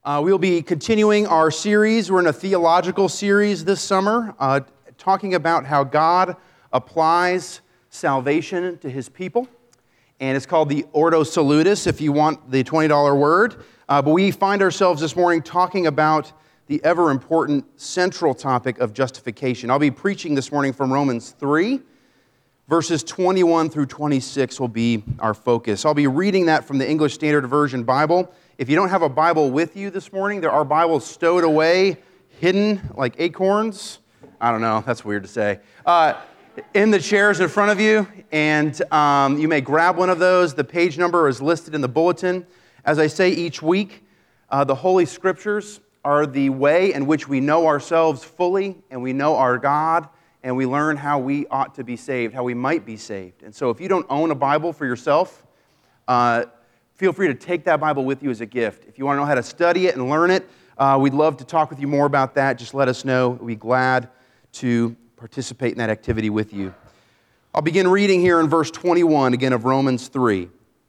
We'll be continuing our series. We're in a theological series this summer, talking about how God applies salvation to His people. And it's called the Ordo Salutis, if you want the $20 word. But we find ourselves this morning talking about the ever-important central topic of justification. I'll be preaching this morning from Romans 3. Verses 21 through 26 will be our focus. I'll be reading that from the English Standard Version Bible. If you don't have a Bible with you this morning, there are Bibles stowed away, hidden like acorns. I don't know, that's weird to say. In the chairs in front of you, and you may grab one of those. The page number is listed in the bulletin. As I say each week, the Holy Scriptures are the way in which we know ourselves fully, and we know our God, and we learn how we ought to be saved, how we might be saved. And so if you don't own a Bible for yourself, feel free to take that Bible with you as a gift. If you want to know how to study it and learn it, we'd love to talk with you more about that. Just let us know. We'd be glad to participate in that activity with you. I'll begin reading here in verse 21, again, of Romans 3.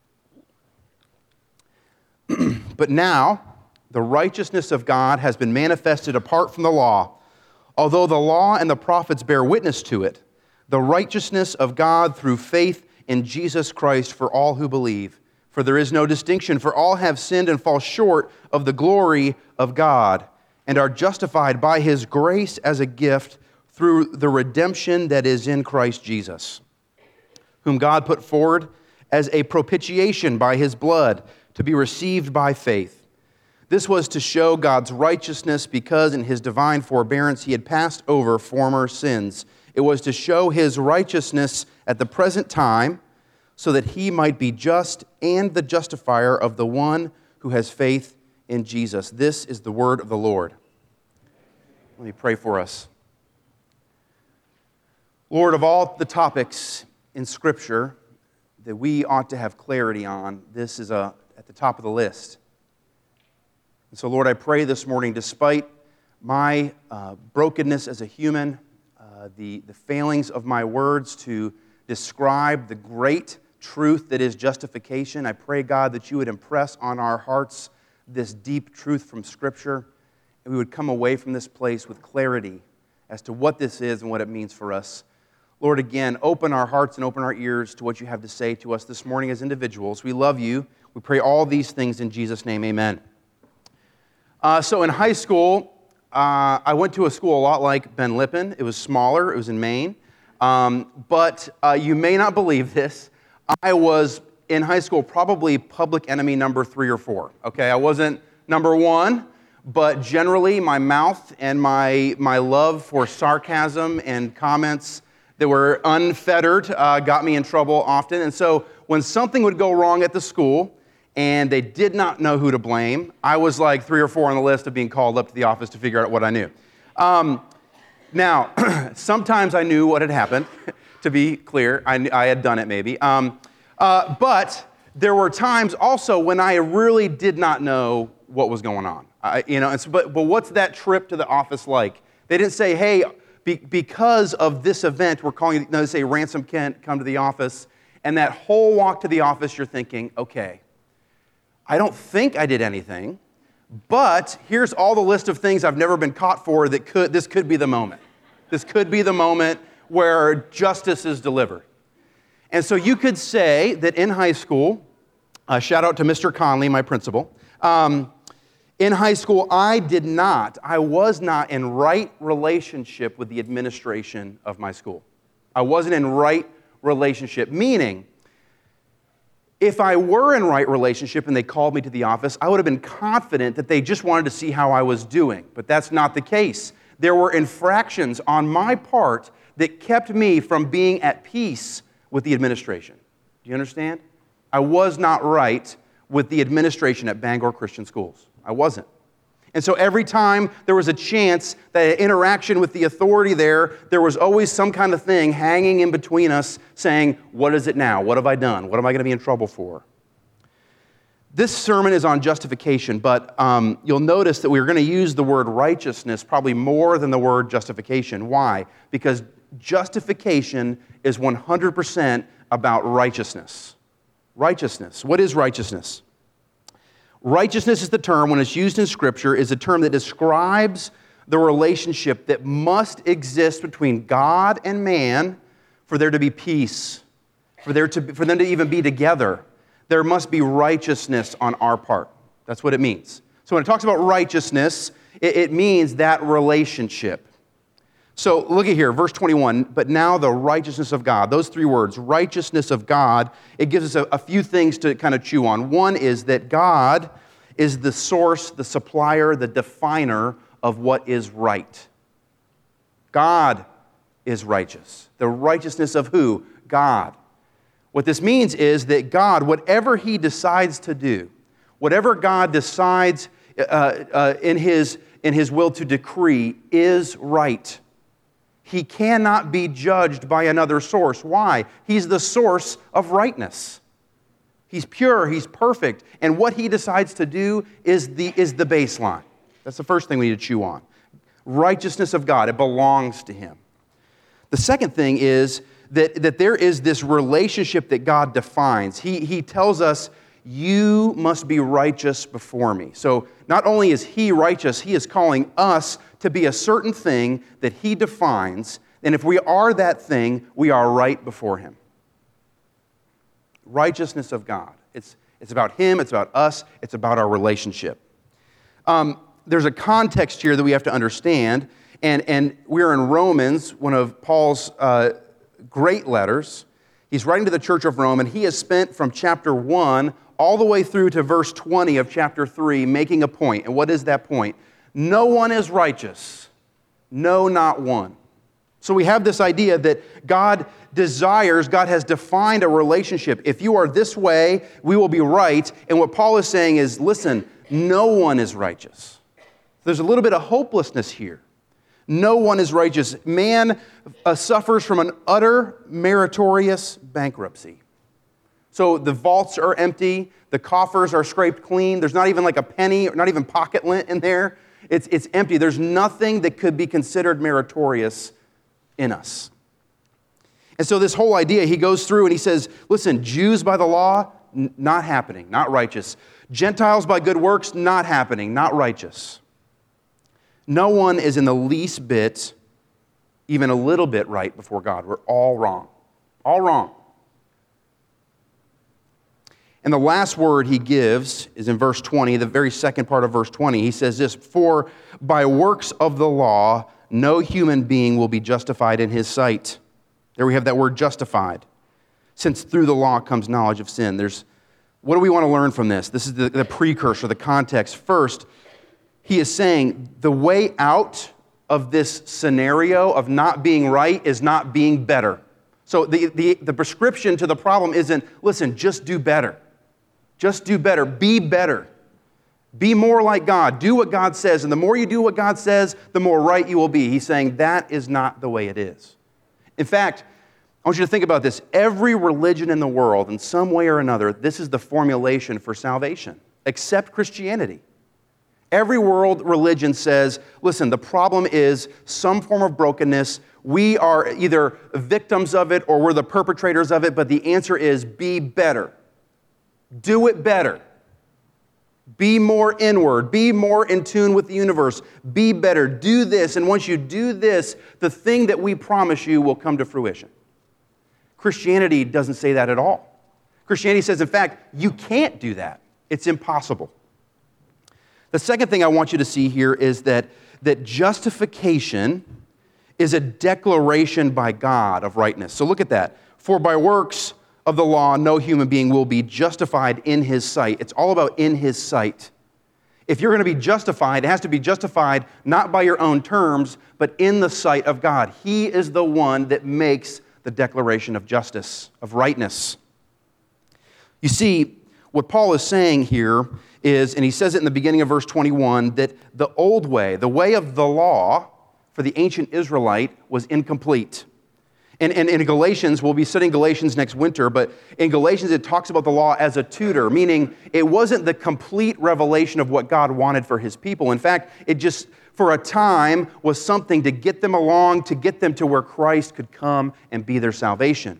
But now, the righteousness of God has been manifested apart from the law. Although the law and the prophets bear witness to it, the righteousness of God through faith in Jesus Christ for all who believe. For there is no distinction, for all have sinned and fall short of the glory of God, and are justified by His grace as a gift through the redemption that is in Christ Jesus, whom God put forward as a propitiation by His blood to be received by faith. This was to show God's righteousness because in His divine forbearance He had passed over former sins. It was to show His righteousness at the present time so that He might be just and the justifier of the one who has faith in Jesus. This is the word of the Lord. Let me pray for us. Lord, of all the topics in Scripture that we ought to have clarity on, this is at the top of the list. And so, Lord, I pray this morning, despite my brokenness as a human, the failings of my words to describe the great truth that is justification, I pray, God, that you would impress on our hearts this deep truth from Scripture, and we would come away from this place with clarity as to what this is and what it means for us. Lord, again, open our hearts and open our ears to what you have to say to us this morning as individuals. We love you. We pray all these things in Jesus' name, amen. So in high school, I went to a school a lot like Ben Lippen. It was smaller. It was in Maine. But you may not believe this. I was, in high school, probably public enemy number 3 or 4. Okay, I wasn't number 1, but generally my mouth and my love for sarcasm and comments that were unfettered got me in trouble often. And so when something would go wrong at the school and they did not know who to blame, I was like 3 or 4 on the list of being called up to the office to figure out what I knew. Now, sometimes I knew what had happened. To be clear, I had done it maybe. But there were times also when I really did not know what was going on. But what's that trip to the office like? They didn't say, hey, because of this event, we're calling you, no, they say, Ransom Kent, come to the office. And that whole walk to the office, you're thinking, okay, I don't think I did anything, but here's all the list of things I've never been caught for this could be the moment. This could be the moment where justice is delivered. And so you could say that in high school, shout out to Mr. Conley, my principal, in high school, I was not in right relationship with the administration of my school. I wasn't in right relationship, meaning if I were in right relationship and they called me to the office, I would have been confident that they just wanted to see how I was doing. But that's not the case. There were infractions on my part that kept me from being at peace with the administration. Do you understand? I was not right with the administration at Bangor Christian Schools. I wasn't. And so every time there was a chance that interaction with the authority there was always some kind of thing hanging in between us saying, what is it now? What have I done? What am I going to be in trouble for? This sermon is on justification, but you'll notice that we're going to use the word righteousness probably more than the word justification. Why? Because justification is 100% about righteousness. Righteousness. What is righteousness? Righteousness is the term, when it's used in Scripture, is a term that describes the relationship that must exist between God and man for there to be peace, for them to even be together. There must be righteousness on our part. That's what it means. So when it talks about righteousness, it means that relationship. So look at here, verse 21, but now the righteousness of God. Those three words, righteousness of God, it gives us a few things to kind of chew on. One is that God is the source, the supplier, the definer of what is right. God is righteous. The righteousness of who? God. What this means is that God, whatever He decides to do, whatever God decides in His will to decree is right. He cannot be judged by another source. Why? He's the source of rightness. He's pure, He's perfect, and what He decides to do is the baseline. That's the first thing we need to chew on. Righteousness of God, it belongs to Him. The second thing is that there is this relationship that God defines. He tells us, you must be righteous before me. So not only is He righteous, He is calling us to be a certain thing that He defines, and if we are that thing, we are right before Him. Righteousness of God. It's about Him, it's about us, it's about our relationship. There's a context here that we have to understand, and we're in Romans, one of Paul's great letters. He's writing to the church of Rome, and he has spent from chapter 1 all the way through to verse 20 of chapter 3 making a point. And what is that point? No one is righteous. No, not one. So we have this idea that God desires, God has defined a relationship. If you are this way, we will be right. And what Paul is saying is, listen, no one is righteous. There's a little bit of hopelessness here. No one is righteous. Man suffers from an utter meritorious bankruptcy. So the vaults are empty, the coffers are scraped clean, there's not even like a penny, or not even pocket lint in there. It's empty. There's nothing that could be considered meritorious in us. And so this whole idea, he goes through and he says, listen, Jews by the law, not happening, not righteous. Gentiles by good works, not happening, not righteous. No one is in the least bit, even a little bit right before God. We're all wrong. All wrong. And the last word he gives is in verse 20, the very second part of verse 20. He says this, for by works of the law, no human being will be justified in his sight. There we have that word justified. Since through the law comes knowledge of sin. What do we want to learn from this? This is the precursor, the context. First, he is saying the way out of this scenario of not being right is not being better. So the prescription to the problem isn't, listen, just do better. Just do better. Be better. Be more like God. Do what God says. And the more you do what God says, the more right you will be. He's saying that is not the way it is. In fact, I want you to think about this. Every religion in the world, in some way or another, this is the formulation for salvation, except Christianity. Every world religion says, listen, the problem is some form of brokenness. We are either victims of it or we're the perpetrators of it, but the answer is be better. Do it better. Be more inward. Be more in tune with the universe. Be better. Do this, and once you do this, the thing that we promise you will come to fruition. Christianity doesn't say that at all. Christianity says, in fact, you can't do that. It's impossible. The second thing I want you to see here is that justification is a declaration by God of rightness. So look at that. For by works of the law, no human being will be justified in his sight. It's all about in his sight. If you're going to be justified, it has to be justified not by your own terms, but in the sight of God. He is the one that makes the declaration of justice, of rightness. You see, what Paul is saying here is, and he says it in the beginning of verse 21, that the old way, the way of the law for the ancient Israelite was incomplete. And in Galatians, we'll be studying Galatians next winter, but in Galatians it talks about the law as a tutor, meaning it wasn't the complete revelation of what God wanted for His people. In fact, it just, for a time, was something to get them along, to get them to where Christ could come and be their salvation.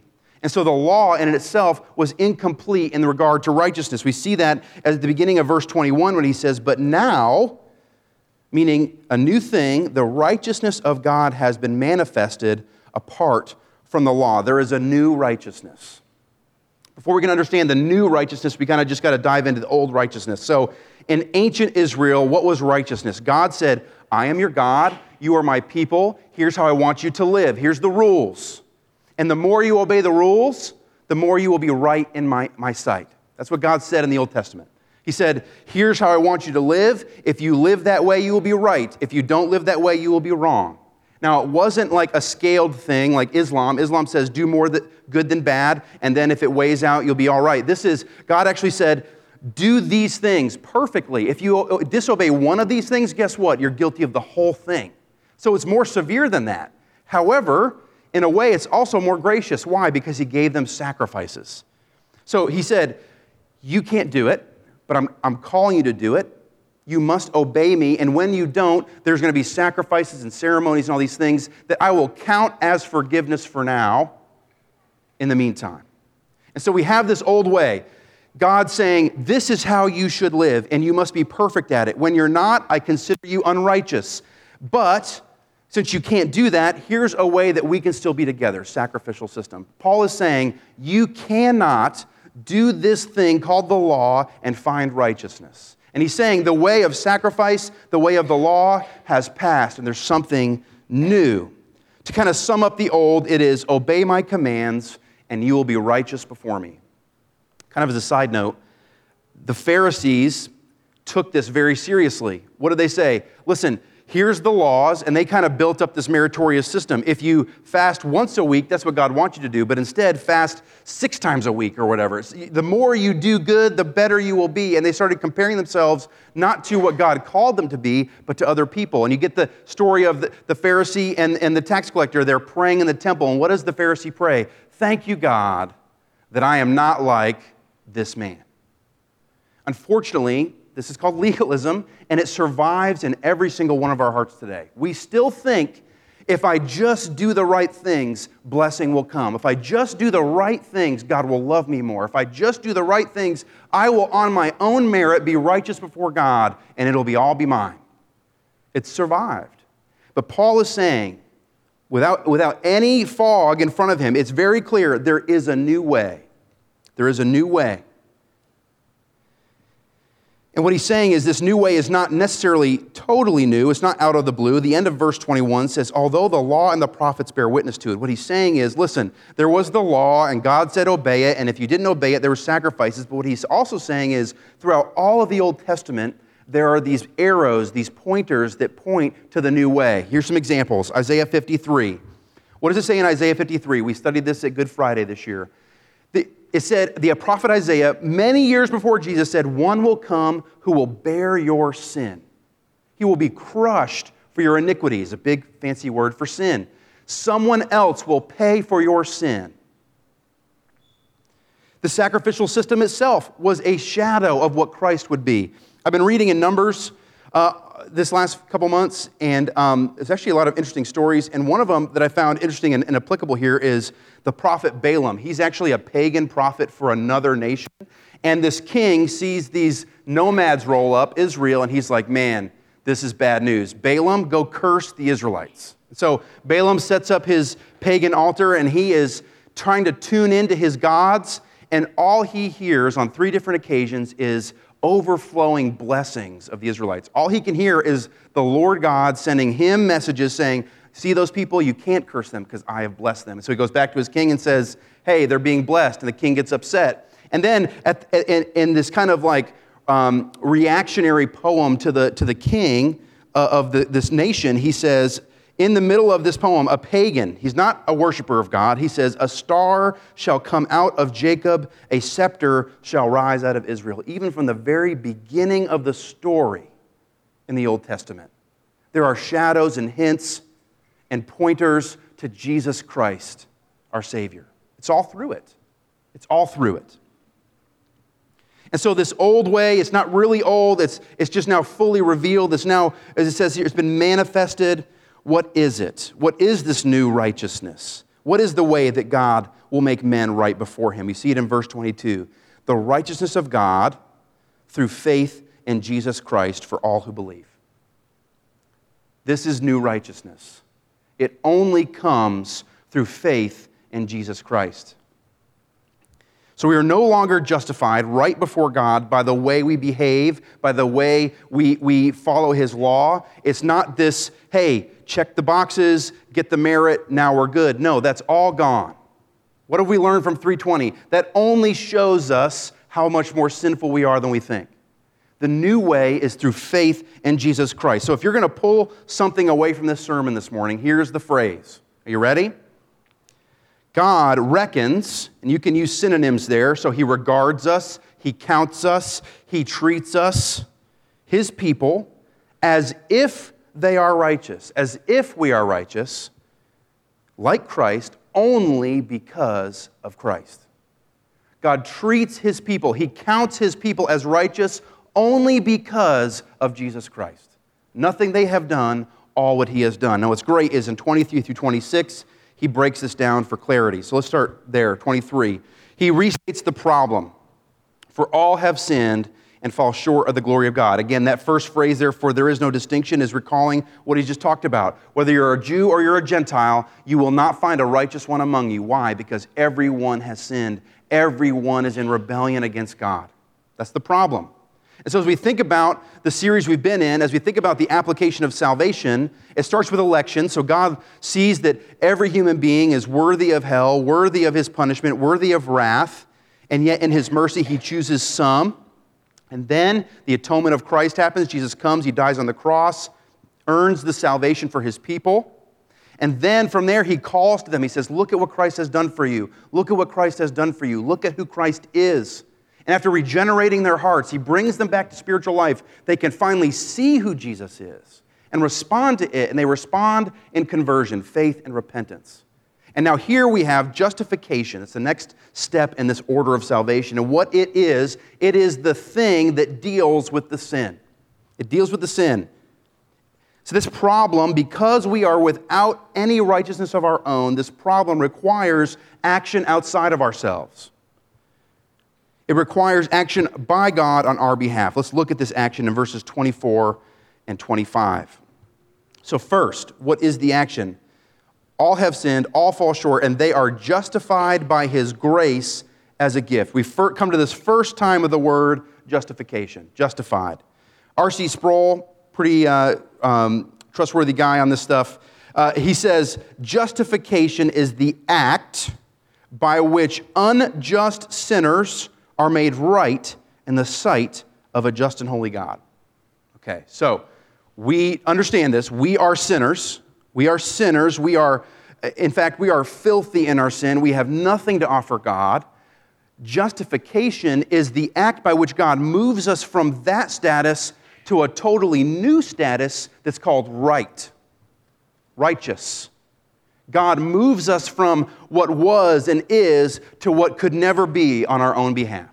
And so the law in itself was incomplete in regard to righteousness. We see that at the beginning of verse 21 when he says, "But now," meaning a new thing, "the righteousness of God has been manifested apart from the law." There is a new righteousness. Before we can understand the new righteousness, we kind of just got to dive into the old righteousness. So in ancient Israel, what was righteousness? God said, "I am your God, you are my people, here's how I want you to live, here's the rules. And the more you obey the rules, the more you will be right in my sight." That's what God said in the Old Testament. He said, "Here's how I want you to live. If you live that way, you will be right. If you don't live that way, you will be wrong." Now, it wasn't like a scaled thing like Islam. Islam says do more good than bad, and then if it weighs out, you'll be all right. God actually said, do these things perfectly. If you disobey one of these things, guess what? You're guilty of the whole thing. So it's more severe than that. However, in a way, it's also more gracious. Why? Because he gave them sacrifices. So he said, you can't do it, but I'm calling you to do it. You must obey me, and when you don't, there's going to be sacrifices and ceremonies and all these things that I will count as forgiveness for now in the meantime. And so we have this old way. God saying, this is how you should live, and you must be perfect at it. When you're not, I consider you unrighteous. But since you can't do that, here's a way that we can still be together, sacrificial system. Paul is saying, you cannot do this thing called the law and find righteousness. And he's saying the way of sacrifice, the way of the law has passed, and there's something new. To kind of sum up the old, it is, obey my commands, and you will be righteous before me. Kind of as a side note, the Pharisees took this very seriously. What did they say? Listen, here's the laws, and they kind of built up this meritorious system. If you fast once a week, that's what God wants you to do, but instead fast 6 times a week or whatever. The more you do good, the better you will be. And they started comparing themselves not to what God called them to be, but to other people. And you get the story of the Pharisee and the tax collector. They're praying in the temple, and what does the Pharisee pray? Thank you, God, that I am not like this man. Unfortunately, this is called legalism, and it survives in every single one of our hearts today. We still think, if I just do the right things, blessing will come. If I just do the right things, God will love me more. If I just do the right things, I will, on my own merit, be righteous before God, and it'll all be mine. It's survived. But Paul is saying, without any fog in front of him, it's very clear, there is a new way. There is a new way. And what he's saying is this new way is not necessarily totally new. It's not out of the blue. The end of verse 21 says, although the law and the prophets bear witness to it. What he's saying is, listen, there was the law, and God said obey it, and if you didn't obey it, there were sacrifices. But what he's also saying is, throughout all of the Old Testament, there are these arrows, these pointers that point to the new way. Here's some examples. Isaiah 53. What does it say in Isaiah 53? We studied this at Good Friday this year. It said, the prophet Isaiah, many years before Jesus, said, one will come who will bear your sin. He will be crushed for your iniquities, a big fancy word for sin. Someone else will pay for your sin. The sacrificial system itself was a shadow of what Christ would be. I've been reading in Numbers this last couple months, and there's actually a lot of interesting stories. And one of them that I found interesting and applicable here is the prophet Balaam. He's actually a pagan prophet for another nation. And this king sees these nomads roll up, Israel, and he's like, man, this is bad news. Balaam, go curse the Israelites. So Balaam sets up his pagan altar, and he is trying to tune into his gods, and all he hears on 3 different occasions is overflowing blessings of the Israelites. All he can hear is the Lord God sending him messages saying, see those people, you can't curse them because I have blessed them. And so he goes back to his king and says, hey, they're being blessed, and the king gets upset. And then in this kind of like reactionary poem to the king of this nation, he says, in the middle of this poem, a pagan, he's not a worshiper of God, he says, a star shall come out of Jacob, a scepter shall rise out of Israel. Even from the very beginning of the story in the Old Testament, there are shadows and hints and pointers to Jesus Christ, our Savior. It's all through it. It's all through it. And so this old way, it's not really old, it's just now fully revealed. It's now, as it says here, it's been manifested. What is it? What is this new righteousness? What is the way that God will make men right before him? You see it in verse 22. The righteousness of God through faith in Jesus Christ for all who believe. This is new righteousness. It only comes through faith in Jesus Christ. So we are no longer justified right before God by the way we behave, by the way we follow his law. It's not this, hey, check the boxes, get the merit, now we're good. No, that's all gone. What have we learned from 3:20? That only shows us how much more sinful we are than we think. The new way is through faith in Jesus Christ. So if you're going to pull something away from this sermon this morning, here's the phrase. Are you ready? God reckons, and you can use synonyms there, so he regards us, he counts us, he treats us, his people, as if they are righteous, as if we are righteous, like Christ, only because of Christ. God treats his people, he counts his people as righteous only because of Jesus Christ. Nothing they have done, all what he has done. Now what's great is in 23 through 26, he breaks this down for clarity. So let's start there, 23. He restates the problem. For all have sinned and fall short of the glory of God. Again, that first phrase there, for there is no distinction, is recalling what he just talked about. Whether you're a Jew or you're a Gentile, you will not find a righteous one among you. Why? Because everyone has sinned. Everyone is in rebellion against God. That's the problem. And so as we think about the series we've been in, as we think about the application of salvation, it starts with election. So God sees that every human being is worthy of hell, worthy of his punishment, worthy of wrath, and yet in his mercy he chooses some. And then the atonement of Christ happens. Jesus comes, he dies on the cross, earns the salvation for his people. And then from there he calls to them. He says, look at what Christ has done for you. Look at what Christ has done for you. Look at who Christ is. And after regenerating their hearts, he brings them back to spiritual life. They can finally see who Jesus is and respond to it. And they respond in conversion, faith, and repentance. And now here we have justification. It's the next step in this order of salvation. And what it is the thing that deals with the sin. It deals with the sin. So this problem, because we are without any righteousness of our own, this problem requires action outside of ourselves. It requires action by God on our behalf. Let's look at this action in verses 24 and 25. So first, what is the action? All have sinned, all fall short, and they are justified by his grace as a gift. We've come to this first time of the word justification, justified. R.C. Sproul, pretty trustworthy guy on this stuff, he says, justification is the act by which unjust sinners are made right in the sight of a just and holy God. Okay, so we understand this. We are sinners. We are sinners. In fact, we are filthy in our sin. We have nothing to offer God. Justification is the act by which God moves us from that status to a totally new status that's called right, righteous. God moves us from what was and is to what could never be on our own behalf.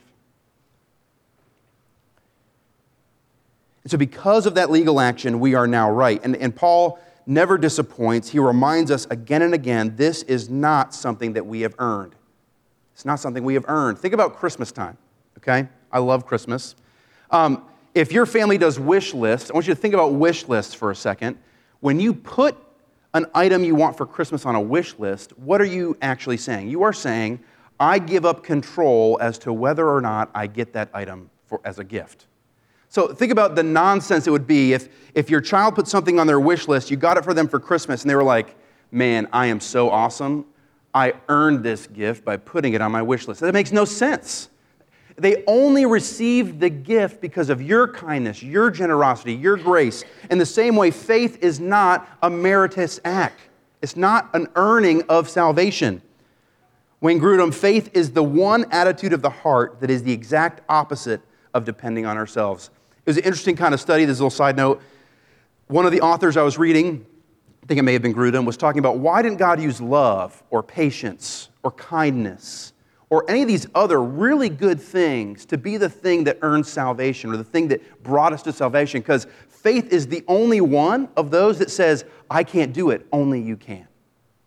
And so because of that legal action, we are now right. And Paul never disappoints. He reminds us again and again, this is not something that we have earned. It's not something we have earned. Think about Christmas time, okay? I love Christmas. If your family does wish lists, I want you to think about wish lists for a second. When you put an item you want for Christmas on a wish list, what are you actually saying? You are saying, I give up control as to whether or not I get that item as a gift. So think about the nonsense it would be if your child put something on their wish list, you got it for them for Christmas, and they were like, man, I am so awesome. I earned this gift by putting it on my wish list. That makes no sense. They only received the gift because of your kindness, your generosity, your grace. In the same way, faith is not a meritorious act. It's not an earning of salvation. Wayne Grudem, faith is the one attitude of the heart that is the exact opposite of depending on ourselves. It was an interesting kind of study. This is a little side note. One of the authors I was reading, I think it may have been Grudem, was talking about why didn't God use love or patience or kindness or any of these other really good things to be the thing that earns salvation or the thing that brought us to salvation? Because faith is the only one of those that says, I can't do it, only you can.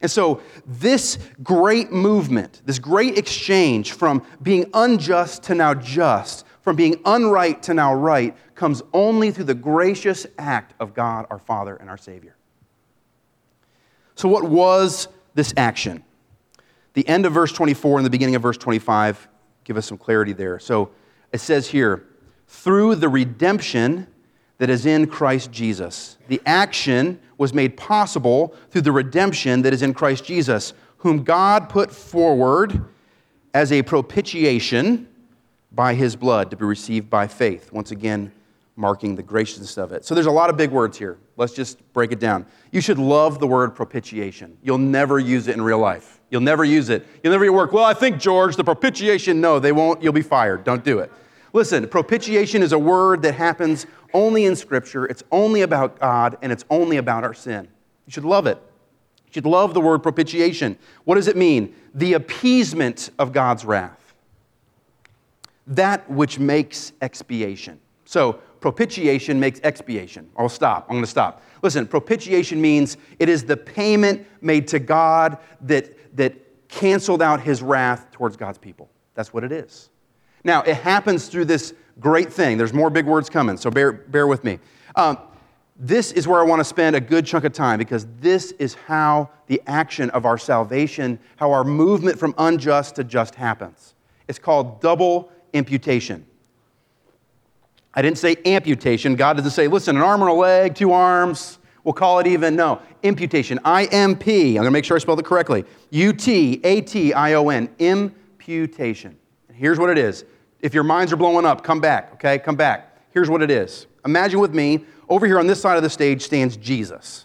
And so this great movement, this great exchange from being unjust to now just, from being unright to now right, comes only through the gracious act of God, our Father and our Savior. So what was this action? The end of verse 24 and the beginning of verse 25 give us some clarity there. So it says here, through the redemption that is in Christ Jesus. The action was made possible through the redemption that is in Christ Jesus, whom God put forward as a propitiation by his blood to be received by faith. Once again, marking the graciousness of it. So there's a lot of big words here. Let's just break it down. You should love the word propitiation. You'll never use it in real life. You'll never use it. You'll never work. Well, I think, George, the propitiation, no, they won't. You'll be fired. Don't do it. Listen, propitiation is a word that happens only in Scripture. It's only about God, and it's only about our sin. You should love it. You should love the word propitiation. What does it mean? The appeasement of God's wrath. That which makes expiation. So, propitiation makes expiation. I'm going to stop. Listen, propitiation means it is the payment made to God that canceled out his wrath towards God's people. That's what it is. Now, it happens through this great thing. There's more big words coming, so bear with me. This is where I want to spend a good chunk of time, because this is how the action of our salvation, how our movement from unjust to just happens. It's called double imputation. I didn't say amputation. God doesn't say, listen, an arm and a leg, 2 arms, we'll call it even. No, imputation, I-M-P. I'm going to make sure I spelled it correctly. U-T-A-T-I-O-N, imputation. And here's what it is. If your minds are blowing up, come back, okay? Come back. Here's what it is. Imagine with me, over here on this side of the stage stands Jesus.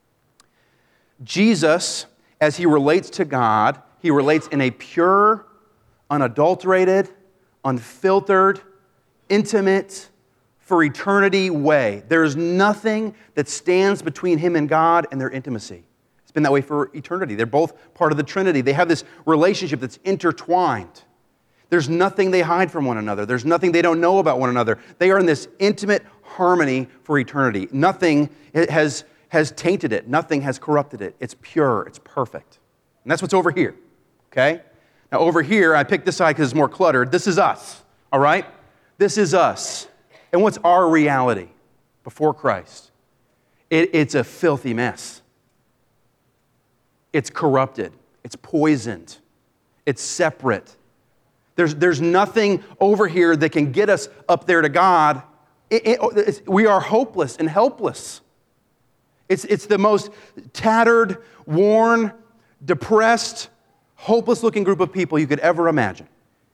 Jesus, as he relates to God, he relates in a pure, unadulterated, unfiltered, intimate, for eternity way. There's nothing that stands between him and God and their intimacy. It's been that way for eternity. They're both part of the Trinity. They have this relationship that's intertwined. There's nothing they hide from one another. There's nothing they don't know about one another. They are in this intimate harmony for eternity. Nothing has tainted it. Nothing has corrupted it. It's pure. It's perfect. And that's what's over here, okay? Now over here, I picked this side because it's more cluttered. This is us, all right? This is us. And what's our reality before Christ? It's a filthy mess. It's corrupted. It's poisoned. It's separate. There's nothing over here that can get us up there to God. We are hopeless and helpless. It's the most tattered, worn, depressed, hopeless-looking group of people you could ever imagine.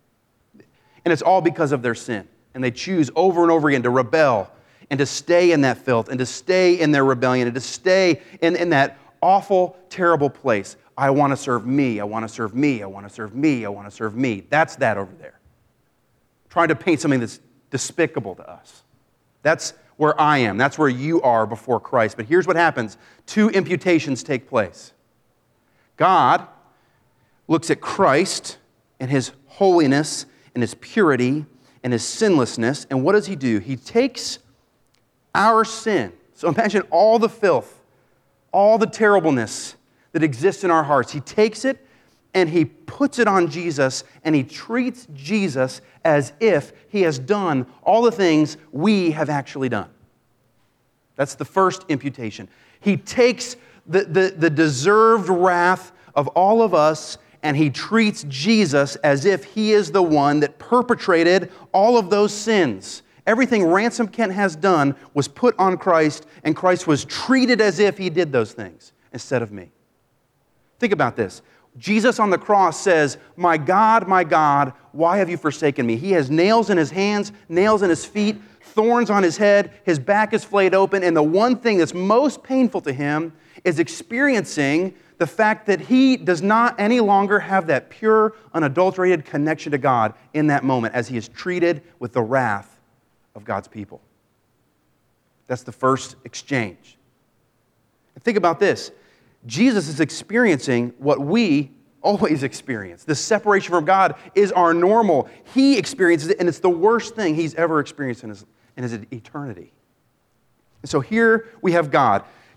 And it's all because of their sin. And they choose over and over again to rebel and to stay in that filth and to stay in their rebellion and to stay in that awful, terrible place. I want to serve me, I want to serve me, I want to serve me, I want to serve me. That's that over there. Trying to paint something that's despicable to us. That's where I am. That's where you are before Christ. But here's what happens. 2 imputations take place. God looks at Christ and his holiness and his purity and his sinlessness, and what does he do? He takes our sin. So imagine all the filth, all the terribleness that exists in our hearts. He takes it and he puts it on Jesus, and he treats Jesus as if he has done all the things we have actually done. That's the first imputation. He takes the deserved wrath of all of us, and he treats Jesus as if he is the one that perpetrated all of those sins. Everything Ransom Kent has done was put on Christ, and Christ was treated as if he did those things instead of me. Think about this. Jesus on the cross says, my God, why have you forsaken me? He has nails in his hands, nails in his feet, thorns on his head, his back is flayed open, and the one thing that's most painful to him is experiencing the fact that he does not any longer have that pure, unadulterated connection to God in that moment as he is treated with the wrath of God's people. That's the first exchange. And think about this. Jesus is experiencing what we always experience. This separation from God is our normal. He experiences it, and it's the worst thing he's ever experienced in his eternity. And so here we have God.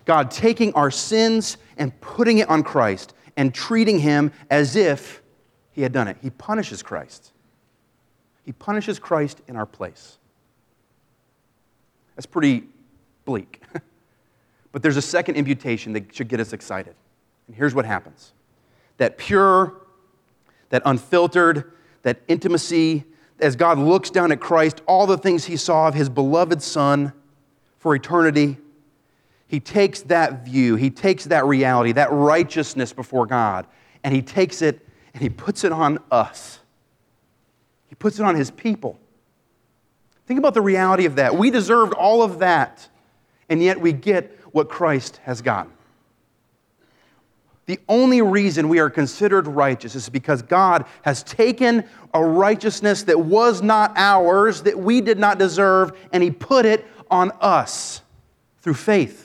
God taking our sins and putting it on Christ and treating him as if he had done it. He punishes Christ. He punishes Christ in our place. That's pretty bleak. But there's a second imputation that should get us excited. And here's what happens. That pure, that unfiltered, that intimacy, as God looks down at Christ, all the things he saw of his beloved Son for eternity, he takes that view, he takes that reality, that righteousness before God, and he takes it and he puts it on us. He puts it on his people. Think about the reality of that. We deserved all of that, and yet we get what Christ has gotten. The only reason we are considered righteous is because God has taken a righteousness that was not ours, that we did not deserve, and he put it on us through faith.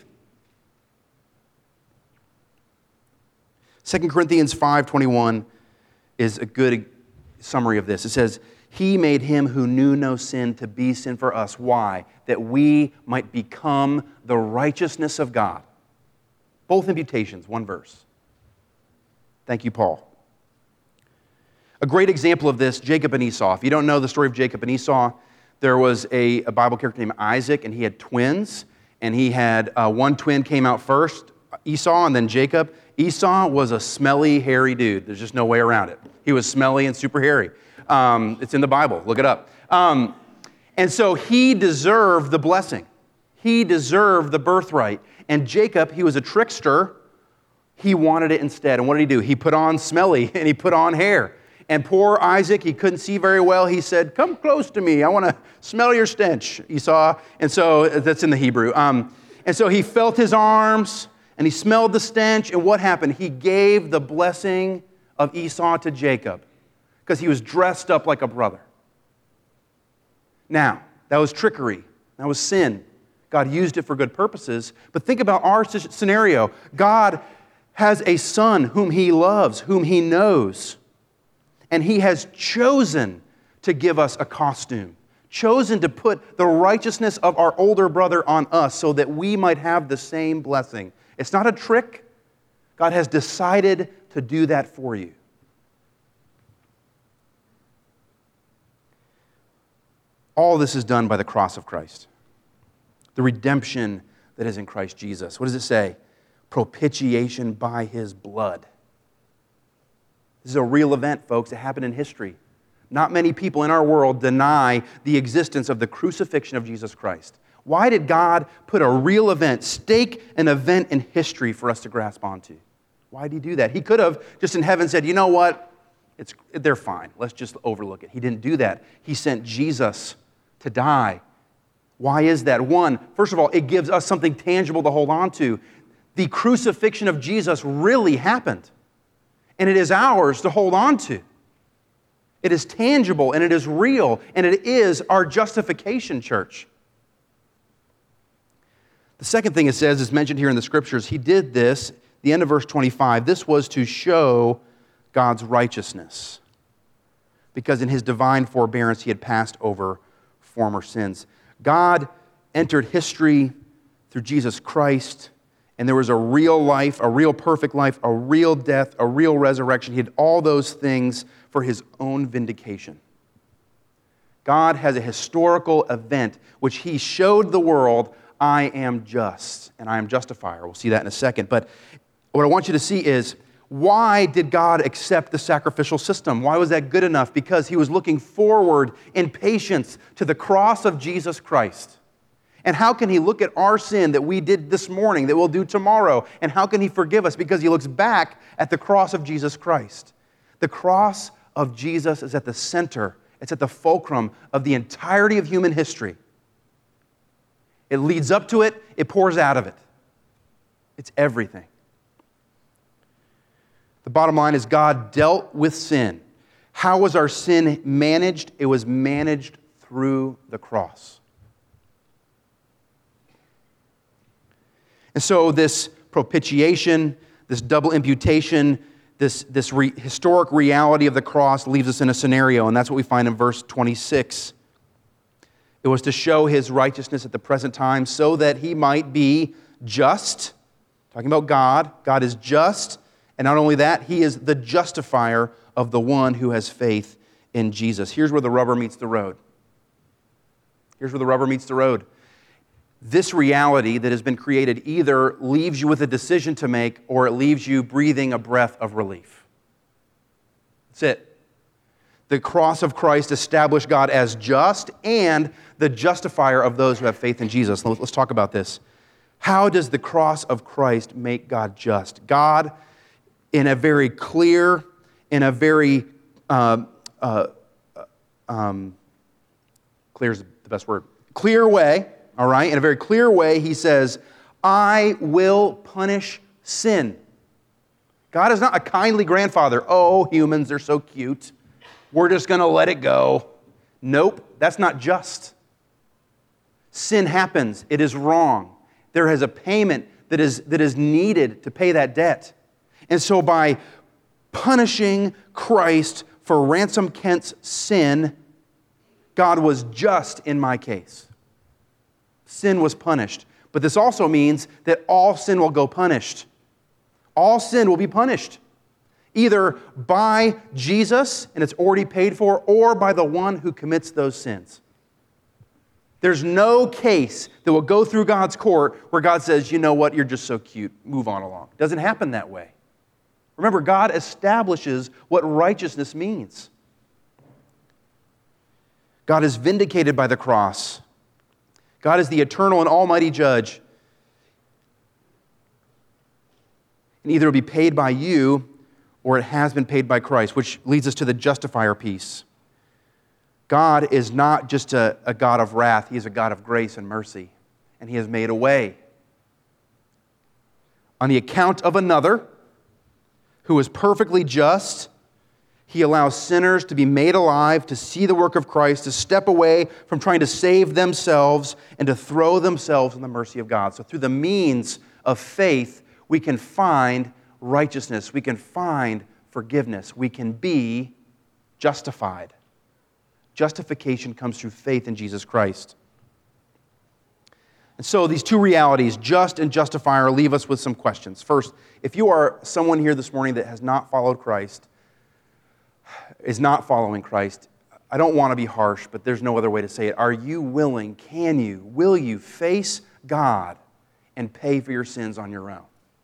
2 Corinthians 5:21 is a good summary of this. It says, he made him who knew no sin to be sin for us. Why? That we might become the righteousness of God. Both imputations, one verse. Thank you, Paul. A great example of this, Jacob and Esau. If you don't know the story of Jacob and Esau, there was a Bible character named Isaac, and he had twins. And he had one twin came out first, Esau, and then Jacob. Esau was a smelly, hairy dude. There's just no way around it. He was smelly and super hairy. It's in the Bible. Look it up. And so he deserved the blessing. He deserved the birthright. And Jacob, he was a trickster. He wanted it instead. And what did he do? He put on smelly and he put on hair. And poor Isaac, he couldn't see very well. He said, come close to me. I want to smell your stench, Esau. And so that's in the Hebrew. And so he felt his arms and he smelled the stench. And what happened? He gave the blessing of Esau to Jacob because he was dressed up like a brother. Now, that was trickery. That was sin. God used it for good purposes. But think about our scenario. God has a son whom he loves, whom he knows. And he has chosen to give us a costume, chosen to put the righteousness of our older brother on us so that we might have the same blessing. It's not a trick. God has decided to do that for you. All this is done by the cross of Christ, the redemption that is in Christ Jesus. What does it say? Propitiation by his blood. This is a real event, folks. It happened in history. Not many people in our world deny the existence of the crucifixion of Jesus Christ. Why did God put a real event, stake an event in history for us to grasp onto? Why did he do that? He could have just in heaven said, you know what? They're fine. Let's just overlook it. He didn't do that. He sent Jesus to die. Why is that? One, first of all, it gives us something tangible to hold on to. The crucifixion of Jesus really happened. And it is ours to hold on to. It is tangible and it is real and it is our justification, church. The second thing it says is mentioned here in the scriptures. He did this, the end of verse 25. This was to show God's righteousness. Because in his divine forbearance, he had passed over former sins. God entered history through Jesus Christ. And there was a real life, a real perfect life, a real death, a real resurrection. He did all those things for his own vindication. God has a historical event which he showed the world, I am just and I am justifier. We'll see that in a second. But what I want you to see is, why did God accept the sacrificial system? Why was that good enough? Because he was looking forward in patience to the cross of Jesus Christ. And how can he look at our sin that we did this morning, that we'll do tomorrow? And how can he forgive us? Because he looks back at the cross of Jesus Christ. The cross of Jesus is at the center. It's at the fulcrum of the entirety of human history. It leads up to it. It pours out of it. It's everything. The bottom line is God dealt with sin. How was our sin managed? It was managed through the cross. And so this propitiation, this double imputation, this historic reality of the cross leaves us in a scenario, and that's what we find in verse 26. It was to show his righteousness at the present time so that he might be just Talking about God. God is just, and not only that, He is the justifier of the one who has faith in Jesus. Here's where the rubber meets the road. Here's where the rubber meets the road. This reality that has been created either leaves you with a decision to make or it leaves you breathing a breath of relief. That's it. The cross of Christ established God as just and the justifier of those who have faith in Jesus. Let's talk about this. How does the cross of Christ make God just? God, in a very clear, in a very, clear is the best word, clear way, all right? In a very clear way, He says, I will punish sin. God is not a kindly grandfather. Oh, humans, they're so cute. We're just going to let it go. Nope, that's not just. Sin happens. It is wrong. There is a payment that is needed to pay that debt. And so by punishing Christ for Ransom Kent's sin, God was just in my case. Sin was punished. But this also means that all sin will go punished. All sin will be punished. Either by Jesus, and it's already paid for, or by the one who commits those sins. There's no case that will go through God's court where God says, you know what, you're just so cute, move on along. It doesn't happen that way. Remember, God establishes what righteousness means. God is vindicated by the cross. God is the eternal and almighty judge. And either it will be paid by you or it has been paid by Christ, which leads us to the justifier piece. God is not just a God of wrath. He is a God of grace and mercy. And He has made a way. On the account of another who is perfectly just, He allows sinners to be made alive, to see the work of Christ, to step away from trying to save themselves, and to throw themselves in the mercy of God. So through the means of faith, we can find righteousness. We can find forgiveness. We can be justified. Justification comes through faith in Jesus Christ. And so these two realities, just and justifier, leave us with some questions. First, if you are someone here this morning that has not followed Christ, is not following Christ, I don't want to be harsh, but there's no other way to say it. Are you willing, will you face God and pay for your sins on your own?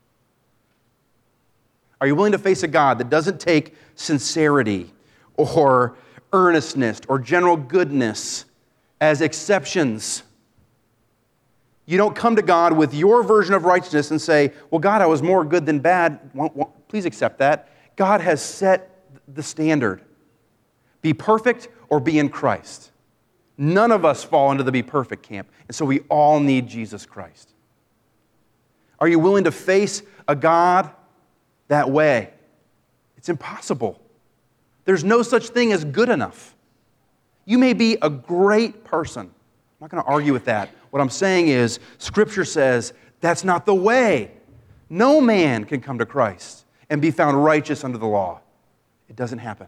Are you willing to face a God that doesn't take sincerity or earnestness or general goodness as exceptions? You don't come to God with your version of righteousness and say, well, God, I was more good than bad. Please accept that. God has set the standard. Be perfect or be in Christ. None of us fall into the be perfect camp, and so we all need Jesus Christ. Are you willing to face a God that way? It's impossible. There's no such thing as good enough. You may be a great person. I'm not going to argue with that. What I'm saying is, Scripture says that's not the way. No man can come to Christ and be found righteous under the law. It doesn't happen.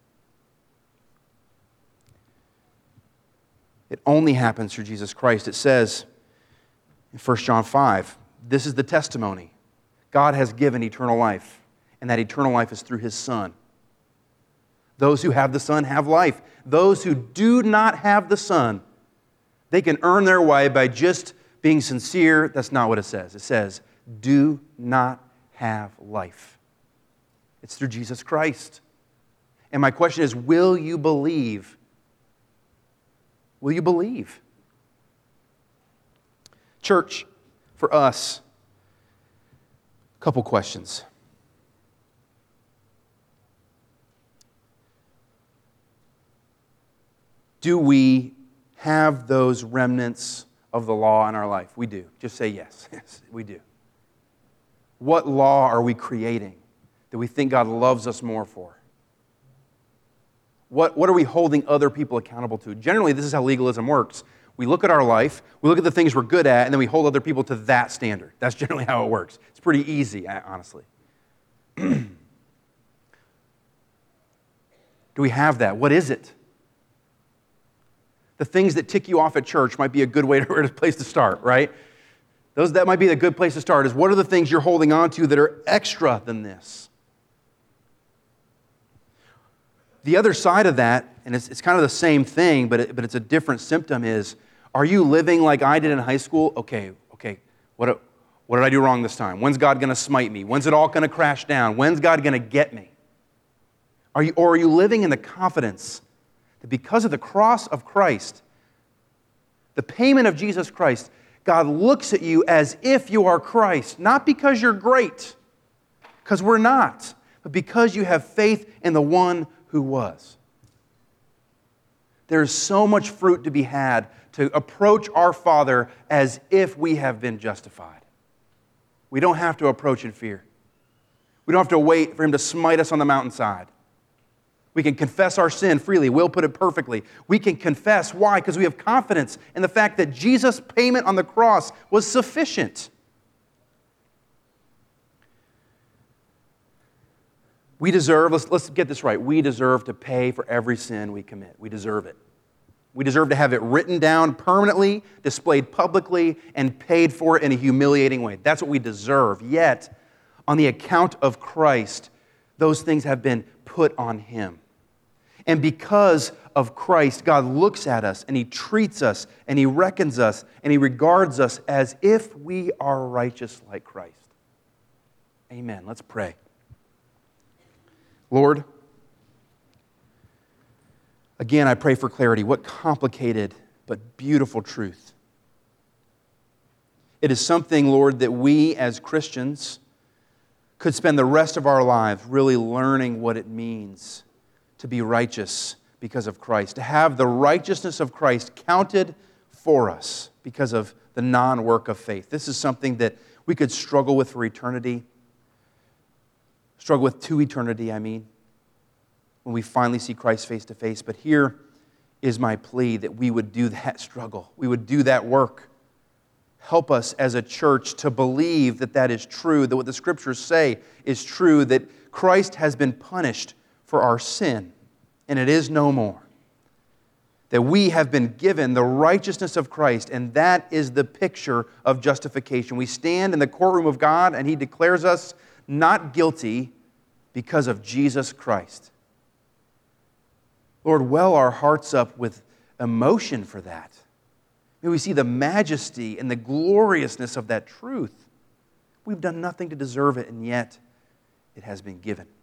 It only happens through Jesus Christ. It says in 1 John 5, this is the testimony. God has given eternal life, and that eternal life is through His Son. Those who have the Son have life. Those who do not have the Son, they can earn their way by just being sincere. That's not what it says. It says, do not have life. It's through Jesus Christ. And my question is, will you believe? Will you believe? Church, for us, a couple questions. Do we have those remnants of the law in our life? We do. Just say yes. Yes, we do. What law are we creating that we think God loves us more for? What are we holding other people accountable to? Generally, this is how legalism works. We look at our life, we look at the things we're good at, and then we hold other people to that standard. That's generally how it works. It's pretty easy, honestly. Do we have that? What is it? The things that tick you off at church might be a good way to place to start, right? That might be a good place to start, is what are the things you're holding on to that are extra than this? The other side of that, and it's kind of the same thing, but it's a different symptom, is, are you living like I did in high school? Okay, what did I do wrong this time? When's God going to smite me? When's it all going to crash down? When's God going to get me? Or are you living in the confidence that because of the cross of Christ, the payment of Jesus Christ, God looks at you as if you are Christ, not because you're great, because we're not, but because you have faith in the one who was. There's so much fruit to be had to approach our Father as if we have been justified. We don't have to approach in fear. We don't have to wait for Him to smite us on the mountainside. We can confess our sin freely. Will put it perfectly. We can confess. Why? Because we have confidence in the fact that Jesus' payment on the cross was sufficient. We deserve, let's get this right, we deserve to pay for every sin we commit. We deserve it. We deserve to have it written down permanently, displayed publicly, and paid for in a humiliating way. That's what we deserve. Yet, on the account of Christ, those things have been put on Him. And because of Christ, God looks at us and He treats us and He reckons us and He regards us as if we are righteous like Christ. Amen. Let's pray. Lord, again, I pray for clarity. What complicated but beautiful truth. It is something, Lord, that we as Christians could spend the rest of our lives really learning what it means to be righteous because of Christ, to have the righteousness of Christ counted for us because of the non-work of faith. This is something that we could struggle with for eternity, struggle with to eternity, when we finally see Christ face to face. But here is my plea that we would do that struggle. We would do that work. Help us as a church to believe that that is true, that what the Scriptures say is true, that Christ has been punished for our sin, and it is no more. That we have been given the righteousness of Christ, and that is the picture of justification. We stand in the courtroom of God, and He declares us not guilty because of Jesus Christ. Lord, well our hearts up with emotion for that. May we see the majesty and the gloriousness of that truth. We've done nothing to deserve it, and yet it has been given.